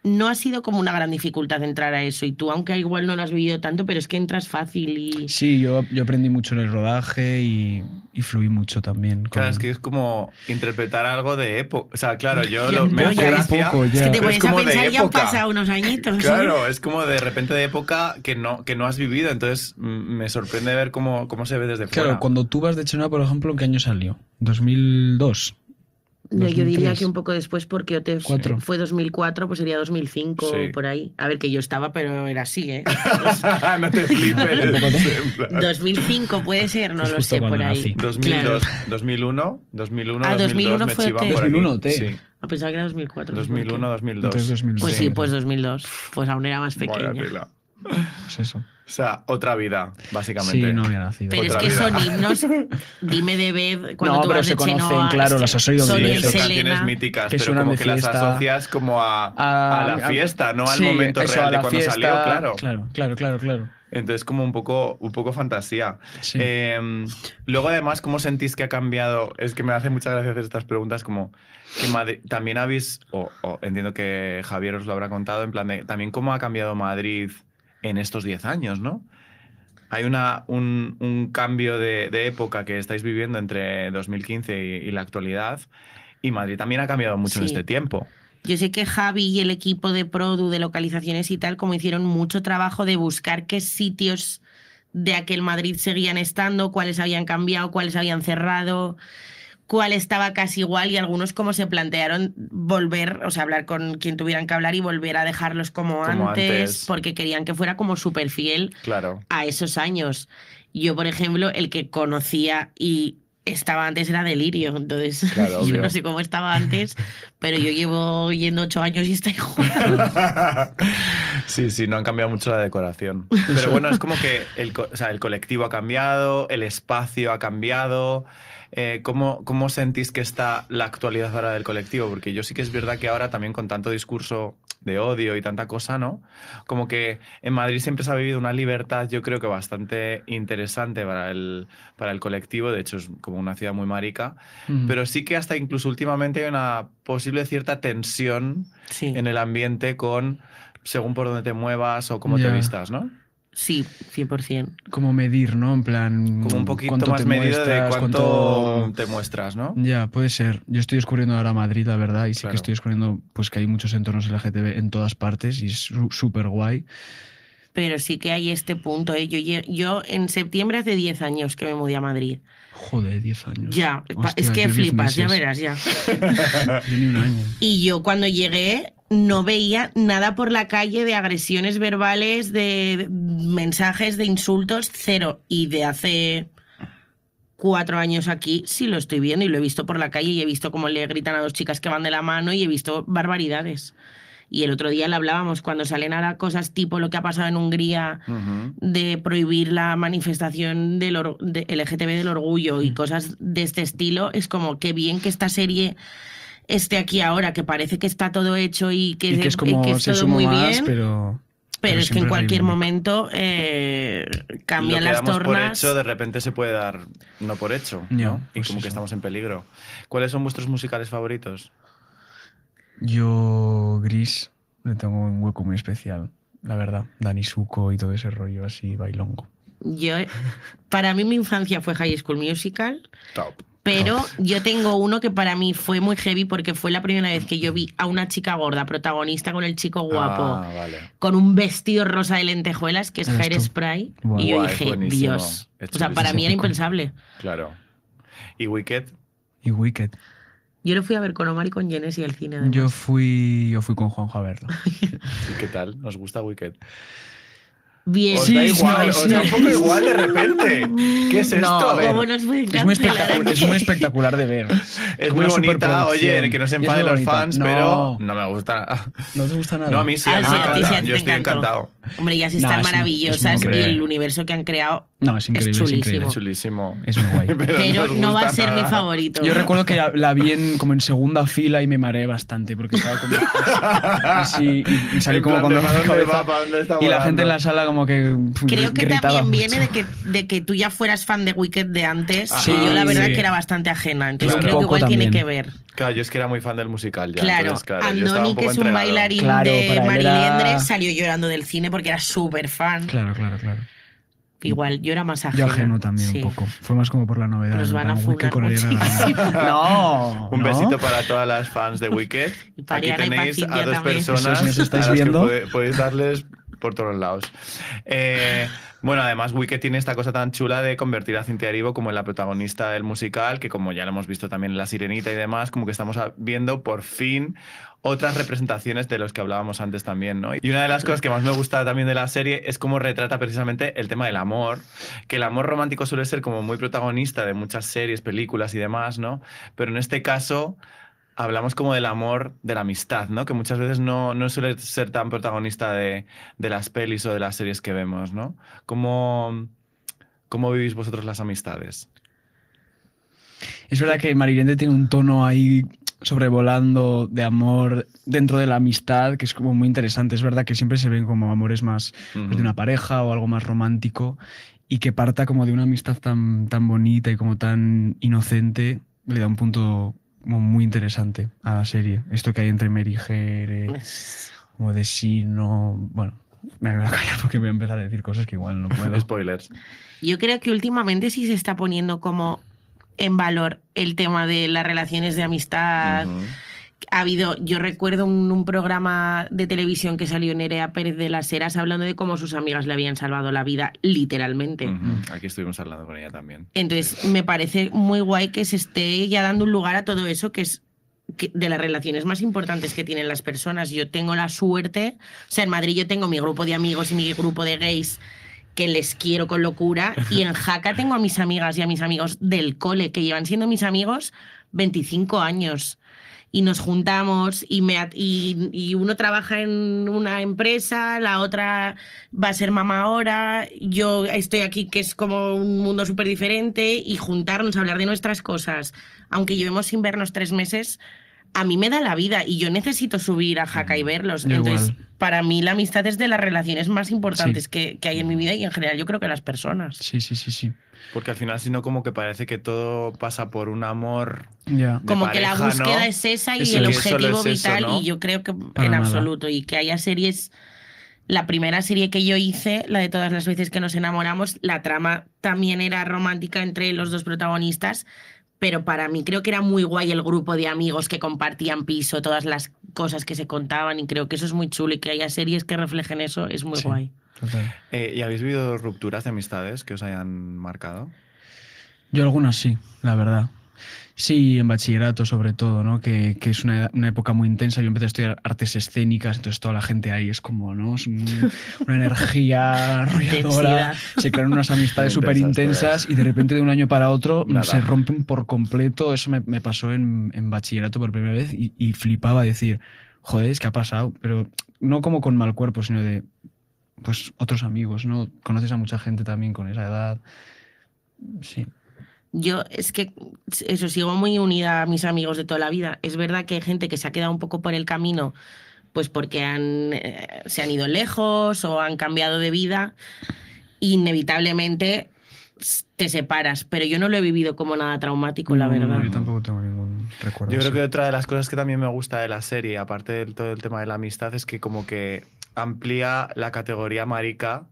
no ha sido como una gran dificultad entrar a eso. Y tú, aunque igual no lo has vivido tanto, pero es que entras fácil y... Sí, yo aprendí mucho en el rodaje y fluí mucho también. Claro, es que es como interpretar algo de época. O sea, claro, yo Ya, lo me no, hace ya gracia, poco, ya. Es que te pero es pones a como de pensar y han época. pasado unos añitos. ¿eh? Claro, es como de repente de época que no has vivido, entonces me sorprende ver cómo se ve desde fuera. Claro, cuando tú vas de Chenoa, por ejemplo, ¿en qué año salió? ¿2002? No, yo diría 2003. que un poco después, porque OT Cuatro. fue 2004, pues sería 2005 Sí. por ahí. A ver, que yo estaba, pero era así, ¿eh? No te flipes. en plan. 2005 puede ser, no Pues lo justo sé, por cuando ahí. nací. 2002, 2001, 2001, Ah, 2002 2001 me fue chivan OT. por aquí. 2001 OT. Sí, A pensar que era 2004. 2001, 2002. Entonces 2002. Pues sí, pues 2002. Pues aún era más Vaya pequeña. tela. Pues eso. O sea, otra vida, básicamente. Sí, no había nacido. Pero es Otra que vida. son himnos. Dime de Bed, cuando No, tú pero vas se de conocen, Chenoa, claro, las has oído Sol mil y veces. Son canciones Selena. míticas, Que pero suenan como de que las fiesta. asocias como a la fiesta, no al sí, momento eso, real a de la cuando fiesta, salió, claro. Claro. Entonces, como un poco fantasía. Sí. Luego, además, ¿cómo sentís que ha cambiado? Es que me hace muchas gracias hacer estas preguntas, como que también habéis, o entiendo que Javier os lo habrá contado, en plan de también cómo ha cambiado Madrid en estos 10 años, ¿no? Hay un cambio de época que estáis viviendo entre 2015 y la actualidad, y Madrid también ha cambiado mucho en Sí. este tiempo. Yo sé que Javi y el equipo de Produ, de localizaciones y tal, como hicieron mucho trabajo de buscar qué sitios de aquel Madrid seguían estando, cuáles habían cambiado, cuáles habían cerrado, cuál estaba casi igual, y algunos como se plantearon volver, o sea, hablar con quien tuvieran que hablar y volver a dejarlos como antes, porque querían que fuera como súper fiel Claro. a esos años. Yo, por ejemplo, el que conocía y estaba antes era Delirio, entonces Claro, yo obvio. no sé cómo estaba antes, pero yo llevo yendo 8 años y está igual. Sí, no han cambiado mucho la decoración. Pero bueno, es como que el colectivo ha cambiado, el espacio ha cambiado. ¿Cómo sentís que está la actualidad ahora del colectivo? Porque yo sí que es verdad que ahora también con tanto discurso de odio y tanta cosa, ¿no? Como que en Madrid siempre se ha vivido una libertad, yo creo que bastante interesante para el colectivo. De hecho, es como una ciudad muy marica. Pero sí que hasta incluso últimamente hay una posible cierta tensión Sí, en el ambiente según por dónde te muevas o cómo te Ya. vistas, ¿no? sí, 100%. Como medir, ¿no? En plan. Como un poquito cuánto más te medido de muestras, cuánto te muestras, ¿no? Ya, puede ser. Yo estoy descubriendo ahora Madrid, la verdad, y sí Claro. que estoy descubriendo pues que hay muchos entornos LGTB en todas partes y es súper guay. Pero sí que hay este punto, ¿eh? Yo en septiembre hace 10 años que me mudé a Madrid. Joder, 10 años. Ya, Hostias, es que yo 10 flipas, ya meses. verás, ya. Yo ni un año. Y yo cuando llegué no veía nada por la calle de agresiones verbales, de mensajes, de insultos, cero. Y de hace 4 años aquí sí lo estoy viendo y lo he visto por la calle y he visto cómo le gritan a 2 chicas que van de la mano y he visto barbaridades. Y el otro día le hablábamos, cuando salen ahora cosas tipo lo que ha pasado en Hungría, Ujú. de prohibir la manifestación de LGTB del orgullo y cosas de este estilo, es como qué bien que esta serie esté aquí ahora, que parece que está todo hecho y que, Y que es como que es se todo suma muy más, bien, pero pero es que en siempre cualquier reivindica. momento Lo cambian que las damos por tornas. hecho, de repente se puede dar no por hecho, Ya, ¿no? Y pues como que eso. estamos en peligro. ¿Cuáles son vuestros musicales favoritos? Yo, Gris, le tengo un hueco muy especial, la verdad. Dani Suco y todo ese rollo así, bailongo. Para mí mi infancia fue High School Musical, Top. pero yo tengo uno que para mí fue muy heavy porque fue la primera vez que yo vi a una chica gorda protagonista con el chico guapo, Ah, vale. con un vestido rosa de lentejuelas, que es Eres tú. Hairspray, Guau. y yo Guay, dije, buenísimo. Dios. Es O sea, para chulísimo. mí era impensable. Claro. ¿Y Wicked? Y Wicked. Yo lo fui a ver con Omar y con Genesis al cine. además. Yo fui con Juanjo a verlo. ¿Y qué tal? ¿Os gusta Wicked? Bien. ¿Os Sí, da igual? no, ¿Os da un poco igual de repente? ¿Qué es esto? No, a ver, ¿Cómo nos pueden Es muy, cancelar es aquí? muy espectacular de ver. Es Como muy una bonita, superproducción. oye, que no se Y es muy enfaden los bonita. fans, No. pero no me gusta. ¿No te gusta nada? No, a mí sí, a mí Ah, me sí, a ti sí, encanta. a ti Yo te estoy encantó. encantado. Hombre, ya sí No, están es maravillosas y increíble. el universo que han creado No, es increíble, es es chulísimo. increíble. Es chulísimo. Es muy guay. Pero nos no va a gusta ser mi nada. favorito. Yo recuerdo que la vi como en segunda fila y me mareé bastante porque estaba como así y salí En como plan con de, dolor de ¿para dónde cabeza. va? ¿Para dónde está Y la gente en volando? la sala como que Creo que gritaba también mucho. viene de que tú ya fueras fan de Wicked de antes. Sí, y yo la verdad sí. que era bastante ajena. Entonces Claro. creo que Un poco igual tiene también. que ver. Claro, yo es que era muy fan del musical ya. Claro, Entonces, claro, yo estaba un Andoni, que poco es un entregado. bailarín Claro, de para él Marie era- Liendre, salió llorando del cine porque era súper fan. Claro. Igual, yo era más ajena. Yo ajeno también sí. un poco. Fue más como por la novedad. Nos en van a plan, uy, qué funar colería muchísimo. grande. No, Un ¿no? besito para todas las fans de Wicked. Y para Aquí Ariana y para tenéis Cintia a dos también. personas Eso, si nos estáis a las viendo. que podéis darles por todos lados. Bueno, además Wicked tiene esta cosa tan chula de convertir a Cynthia Erivo como en la protagonista del musical, que como ya lo hemos visto también en La Sirenita y demás, como que estamos viendo por fin otras representaciones de los que hablábamos antes también, ¿no? Y una de las cosas que más me gusta también de la serie es cómo retrata precisamente el tema del amor, que el amor romántico suele ser como muy protagonista de muchas series, películas y demás, ¿no? Pero en este caso hablamos como del amor, de la amistad, ¿no? Que muchas veces no suele ser tan protagonista de las pelis o de las series que vemos, ¿no? ¿Cómo vivís vosotros las amistades? Es verdad que Marilende tiene un tono ahí sobrevolando de amor dentro de la amistad que es como muy interesante. Es verdad que siempre se ven como amores más pues, de una pareja o algo más romántico y que parta como de una amistad tan bonita y como tan inocente le da un punto como muy interesante a la serie. Esto que hay entre Mary y Jere, como de sí, no... Bueno, me voy a callar porque voy a empezar a decir cosas que igual no puedo. Spoilers. Yo creo que últimamente sí se está poniendo como en valor el tema de las relaciones de amistad. Ha habido, yo recuerdo un programa de televisión que salió Nerea Pérez de las Heras hablando de cómo sus amigas le habían salvado la vida, literalmente. Aquí estuvimos hablando con ella también. Entonces, me parece muy guay que se esté ya dando un lugar a todo eso, que es de las relaciones más importantes que tienen las personas. Yo tengo la suerte, o sea, en Madrid yo tengo mi grupo de amigos y mi grupo de gays que les quiero con locura, y en Jaca tengo a mis amigas y a mis amigos del cole, que llevan siendo mis amigos 25 años. Y nos juntamos y uno trabaja en una empresa, la otra va a ser mamá ahora, yo estoy aquí que es como un mundo súper diferente, y juntarnos a hablar de nuestras cosas, aunque llevemos sin vernos 3 meses, a mí me da la vida y yo necesito subir a Jaca y verlos. Igual. Entonces, para mí la amistad es de las relaciones más importantes que hay en mi vida y en general yo creo que las personas. Sí. Porque al final, si no, como que parece que todo pasa por un amor Ya. de Como pareja, que la búsqueda ¿no? es esa y Eso, el que solo objetivo es eso, vital, ¿no? y yo creo que Para en nada. absoluto. Y que haya series. La primera serie que yo hice, la de Todas las veces que nos enamoramos, la trama también era romántica entre los dos protagonistas, pero para mí creo que era muy guay el grupo de amigos que compartían piso, todas las cosas que se contaban, y creo que eso es muy chulo, y que haya series que reflejen eso es muy Sí. guay. Total. ¿Y habéis vivido rupturas de amistades que os hayan marcado? Yo algunas sí, la verdad. Sí, en bachillerato sobre todo, ¿no? Que es una época muy intensa. Yo empecé a estudiar artes escénicas, entonces toda la gente ahí es como, ¿no? Es una energía arrolladora. Intensidad. Se crean unas amistades Muy súper intensas intensas y de repente de un año para otro Nada. se rompen por completo. Eso me pasó en bachillerato por primera vez y flipaba decir, joder, es que ha pasado. Pero no como con mal cuerpo, sino de, pues, otros amigos, ¿no? Conoces a mucha gente también con esa edad. Sí. Yo es que eso, sigo muy unida a mis amigos de toda la vida. Es verdad que hay gente que se ha quedado un poco por el camino, pues porque se han ido lejos o han cambiado de vida. Inevitablemente te separas, pero yo no lo he vivido como nada traumático, la verdad. No, yo tampoco tengo ningún recuerdo. Yo creo así. que otra de las cosas que también me gusta de la serie, aparte de todo el tema de la amistad, es que como que amplía la categoría marica,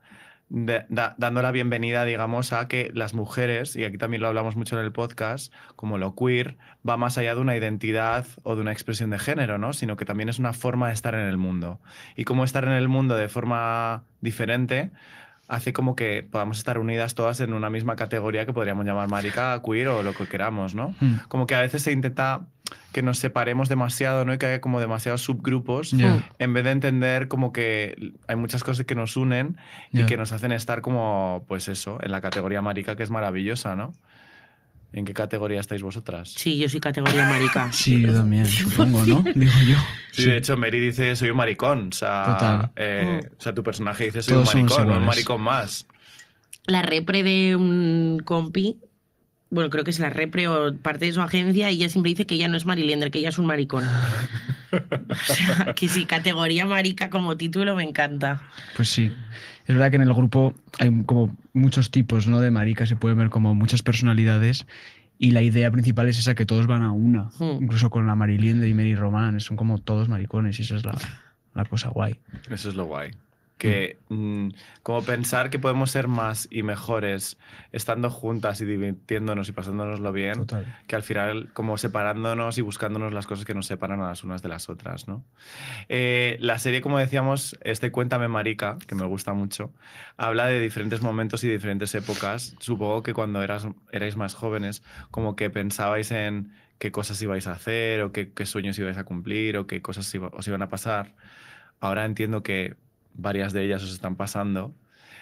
dando la bienvenida, digamos, a que las mujeres, y aquí también lo hablamos mucho en el podcast, como lo queer, va más allá de una identidad o de una expresión de género, ¿no? Sino que también es una forma de estar en el mundo. Y cómo estar en el mundo de forma diferente hace como que podamos estar unidas todas en una misma categoría que podríamos llamar marica, queer o lo que queramos, ¿no? Como que a veces se intenta que nos separemos demasiado, ¿no? Y que haya como demasiados subgrupos, Ya. en vez de entender como que hay muchas cosas que nos unen y Ya. que nos hacen estar como, pues eso, en la categoría marica, que es maravillosa, ¿no? ¿En qué categoría estáis vosotras? Sí, yo soy categoría marica. Sí, yo también, supongo, ¿no? Digo yo. Sí, de hecho, Mary dice soy un maricón. O sea, Total. O sea, tu personaje dice soy Todos un somos maricón, no un iguales. maricón más. La repre de un compi, bueno, creo que es la repre o parte de su agencia, y ella siempre dice que ella no es Marie Liendre, que ella es un maricón. O sea, que sí, categoría marica como título me encanta. Pues sí. Es verdad que en el grupo hay como muchos tipos, ¿no? De maricas, se pueden ver como muchas personalidades y la idea principal es esa, que todos van a una. Incluso con la Mariliende y Mary Román, son como todos maricones y eso es la cosa guay. Eso es lo guay. Que como pensar que podemos ser más y mejores estando juntas y divirtiéndonos y pasándonoslo bien, Total. que al final como separándonos y buscándonos las cosas que nos separan a las unas de las otras, ¿no? La serie, como decíamos, Cuéntame Marica, que me gusta mucho, habla de diferentes momentos y diferentes épocas. Supongo que cuando erais más jóvenes, como que pensabais en qué cosas ibais a hacer o qué sueños ibais a cumplir o qué cosas os iban a pasar. Ahora entiendo que varias de ellas os están pasando.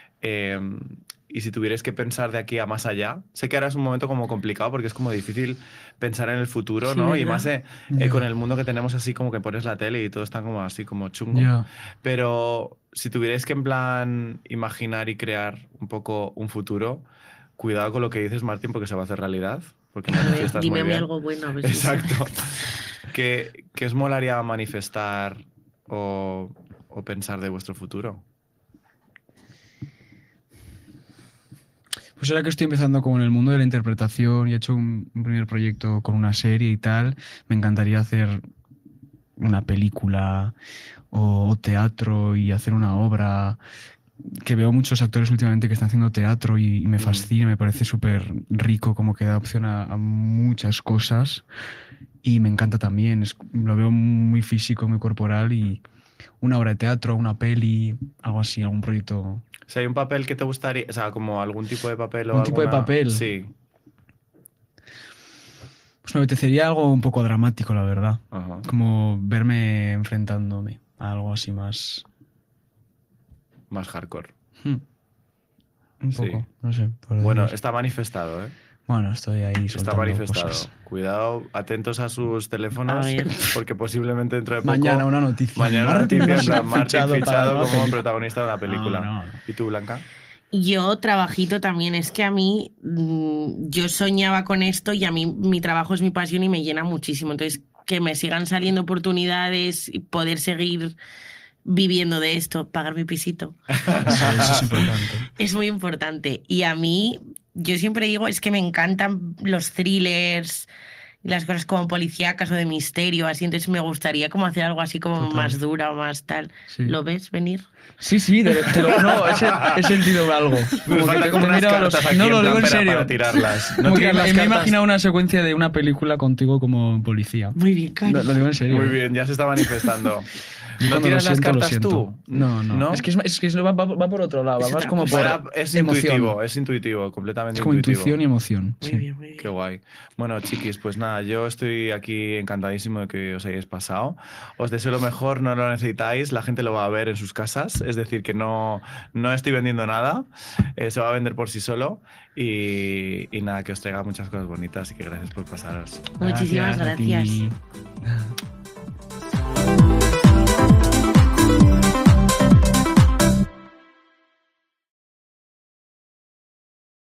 Y si tuvierais que pensar de aquí a más allá, sé que ahora es un momento como complicado porque es como difícil pensar en el futuro, Sí, ¿no? ¿verdad? Y más con el mundo que tenemos así, como que pones la tele y todo está como así como chungo. Ya. Pero si tuvierais que en plan imaginar y crear un poco un futuro, cuidado con lo que dices, Martín, porque se va a hacer realidad. Porque A ver, manifiestas dime muy a mí bien. algo bueno. A ver si Exacto. ¿Qué os molaría manifestar o pensar de vuestro futuro? Pues ahora que estoy empezando como en el mundo de la interpretación y he hecho un primer proyecto con una serie y tal, me encantaría hacer una película o teatro y hacer una obra. Que veo muchos actores últimamente que están haciendo teatro y me fascina, me parece súper rico, como que da opción a muchas cosas y me encanta también, lo veo muy físico, muy corporal y una obra de teatro, una peli, algo así, algún proyecto. Si hay un papel que te gustaría, o sea, como algún tipo de papel o ¿Un tipo de alguna... papel? Sí. Pues me apetecería algo un poco dramático, la verdad. Ajá. Como verme enfrentándome a algo así más... Más hardcore. Un Sí. poco, no sé. por Bueno, decir. está manifestado, ¿eh? Bueno, estoy ahí Está soltando manifestado. cosas. Cuidado, atentos a sus teléfonos, A ver. porque posiblemente dentro de poco... Mañana una noticia. Mañana una noticia, en plan, Martín fichado para fichado una como película. protagonista de una película. No. ¿Y tú, Blanca? Yo trabajito también, es que a mí, yo soñaba con esto y a mí mi trabajo es mi pasión y me llena muchísimo. Entonces, que me sigan saliendo oportunidades y poder seguir viviendo de esto, pagar mi pisito, Eso es importante. es muy importante. Y a mí, yo siempre digo, es que me encantan los thrillers, las cosas como policíacas o de misterio, así. Entonces me gustaría como hacer algo así como Total. más dura o más tal. Sí. ¿Lo ves venir? Sí, no, he sentido algo. Me faltan como unas miraba cartas aquí no, en lo plan digo en para serio. tirarlas. ¿No Como que tienes las me he cartas? imaginado una secuencia de una película contigo como policía. Muy bien, Cari. Lo digo en serio. Muy bien, ya se está manifestando. ¿No Cuando tienes lo las siento, lo cartas siento. tú? No. Es que va por otro lado, Es vas otra como cosa. por Ahora es emoción. intuitivo, completamente Es como intuitivo. intuición y emoción. Muy Sí. bien, muy bien. Qué guay. Bueno, chiquis, pues nada, yo estoy aquí encantadísimo de que os hayáis pasado. Os deseo lo mejor, no lo necesitáis, la gente lo va a ver en sus casas, es decir, que no estoy vendiendo nada, se va a vender por sí solo y nada, que os traiga muchas cosas bonitas y que gracias por pasaros. Muchísimas a ti. gracias.